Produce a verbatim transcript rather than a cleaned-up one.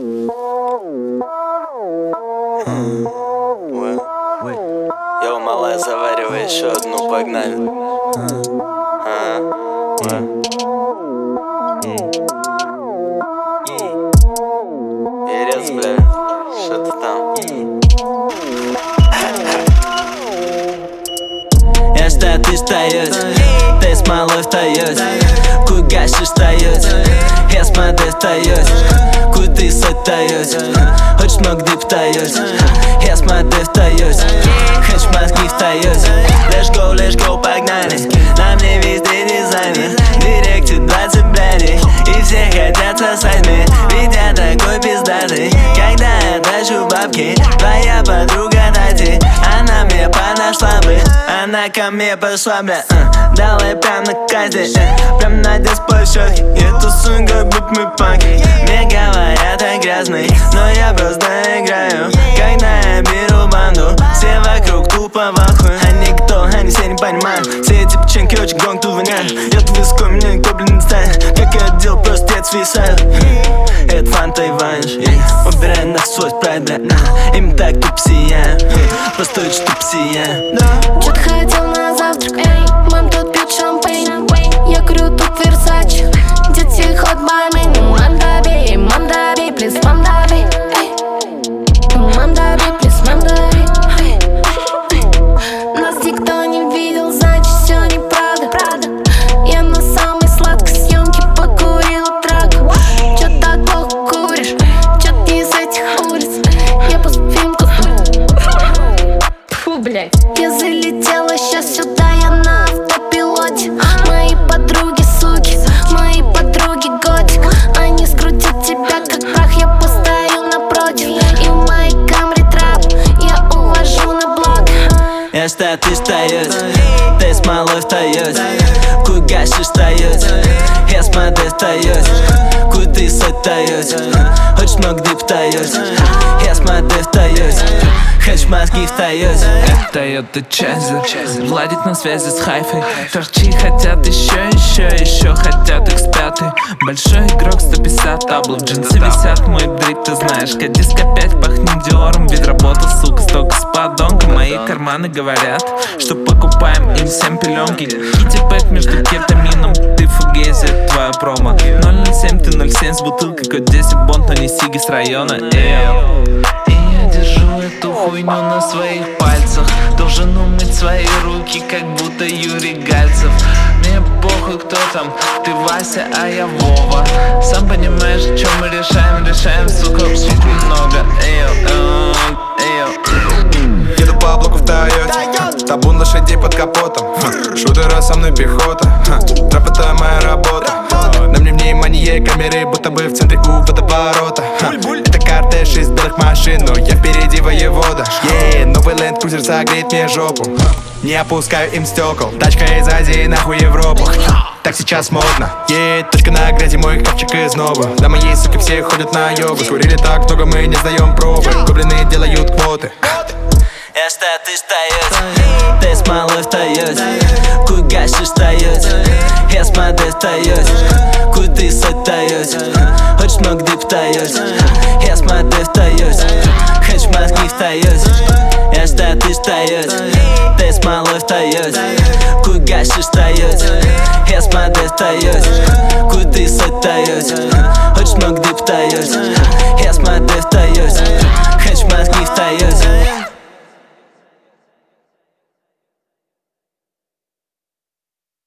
Йоу, малая, заваривай еще одну, погнали. Ерец, бля, что ты там? Я что ты встаёшь, ты с малой встаёшь, куй гашиш встаёшь, я смотрю встаёшь, куй ты состаёшь, хочешь много ты встаёшь, я смотрю встаёшь, хочешь мозги встаёшь. Let's go, let's go, погнали, на мне везде дизайнер, в директе двадцать блядей, и все хотят сосать мне, ведь я такой пиздатый. Когда я трачу бабки, твоя подруга Тати, она мне подошла бы, она ко мне пошла, бля, uh, давай прям на кайде, uh, прям на дисплощадке, я тусую, как будто мы панки. Мне говорят, я грязный, но я просто играю. Когда я беру банду, все вокруг тупо в ахуе, а никто, они все не понимают. Все эти печеньки очень гонг тут воняют. Я тут высоко, меня никто, блин, не ставит. Как я делал, просто я свисаю. Это фанта и ваниш, убирай на свой спрайт, бля, им так тупо сияю, просто очень тупо сияю. Чё ты хотел на завтрак? Эй, мам тут пьет шампейн. Я курю тут Версаче. Дети хот бармен. Мам дави, мам дави, плиз, мам дави. Мам дави, плиз, мам дави. Нас никто не видел, значит все неправда. Я на самой сладкой съемке покурила трак. Чё так плохо куришь? Чё ты из этих улиц? Я после фильм кусаю. Фу, блядь. Я залетела сейчас сюда, я на автопилоте. Мои подруги суки, мои подруги готик. Они скрутят тебя как прах, я постою напротив. И в моей камере трап, я увожу на блок. Я что ты встаёшь, ты с малой встаёшь, куй гашиш встаёшь, я смотрю встаёшь, куй ты состаёшь, хочешь много ты встаёшь, я смотрю встаёшь, хочешь мозги встаёшь. Это Toyota Chaser, владит на связи с хайфой. Торчи хотят еще, еще, еще хотят икс пять. Большой игрок, сто пятьдесят таблов, джинсы висят, мой дрip, ты знаешь. Кадиска пять пахнет диором, ведь работа, сука, столько с подонком. Мои карманы говорят, что покупаем им всем пеленки. Китти-пэк между кетамином, ты фугези, это твоя промо. ноль ноль семь, ты ноль семь с бутылкой, код десять бонт, но не сиги с района. Эйо. И я держу эту хуйню на своих пальцах. Должен умыть свои руки, как будто Юрий Гальцев. Мне похуй, кто там, ты Вася, а я Вова. Сам понимаешь, что мы решаем, решаем, сука, сука, много. Эйо, эйо. Еду по блоку в Тойоте, табун лошадей под капотом. Шутера со мной пехота, трэп это моя работа. На мне внимание камеры, будто бы в центре у водоворота. Это кортеж из белых машин, но я впереди воевода. Yeah, новый Land Cruiser согреет мне жопу. Не опускаю им стекол, тачка из Азии, нахуй Европу. Так сейчас модно, yeah, точка на грязи, мой хавчик из новых. Да мои суки все ходят на йогу. Скурили так много, мы не сдаем пробы. Гоблины делают квоты. Я что ты встаёшь, ты с малой встаёшь, куй гашиш встаёшь, я смотрю встаёшь, куй ты состаёшь, хочешь много ты встаёшь, я смотрю встаёшь, хочешь мозги встаёшь. Я что ты встаёшь, ты с малой встаёшь, куй гашиш встаёшь, я смотрю встаёшь, куй ты состаёшь, хочешь много ты встаёшь.